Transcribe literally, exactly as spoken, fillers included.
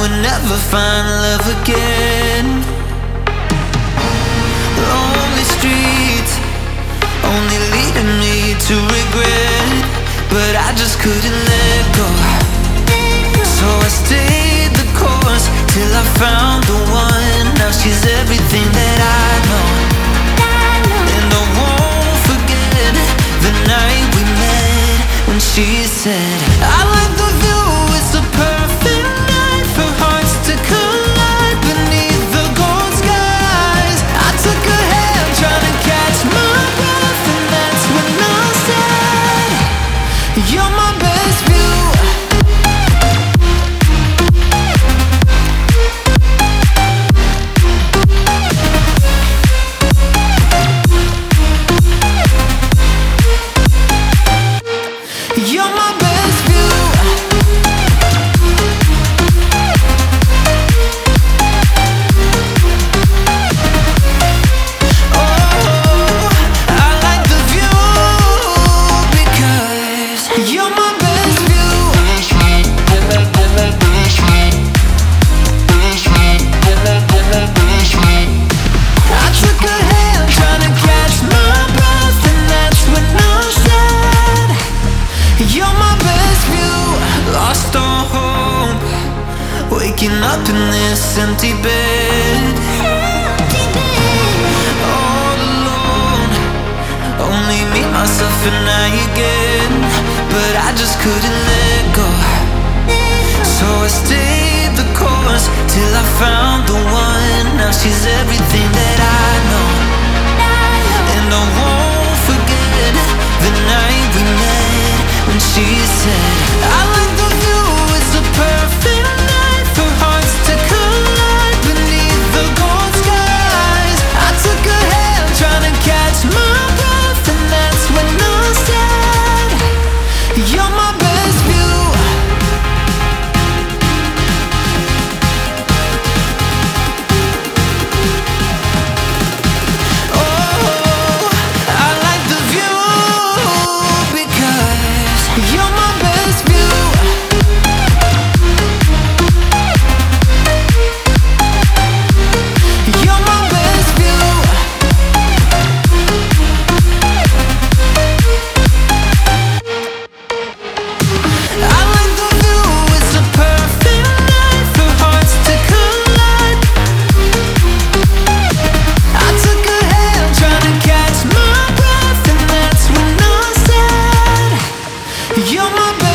would never find love again. Lonely streets, only leading me to regret, but I just couldn't let go. So I stayed the course till I found the one. Now she's everything that I know, and I won't forget the night we met when she said, I like the view, it's the perfect night for hearts to collide beneath the gold skies. I took her hand trying to catch my breath, and that's when I said, you're my best view. You're my best view. Oh, I like the view because you're my best view. I took her hand trying to catch my breath, and that's when I said, you're my best view. Lost all hope, waking up in this empty bed, all alone, only me, myself and I again. But I just couldn't let go, so I stayed the course till I found the one. Now she's everything that I know, and I won't forget the night we met when she said, I like the view, it's the perfect night for hearts to collide beneath the gold skies. I took her hand trying to catch my breath, and that's when I said, you're my best view. Oh, I like the view because you're my best view. You're my best view. I like the view, it's the perfect night for hearts to collide. I took her hand trying to catch my breath, and that's when I said, you're my best.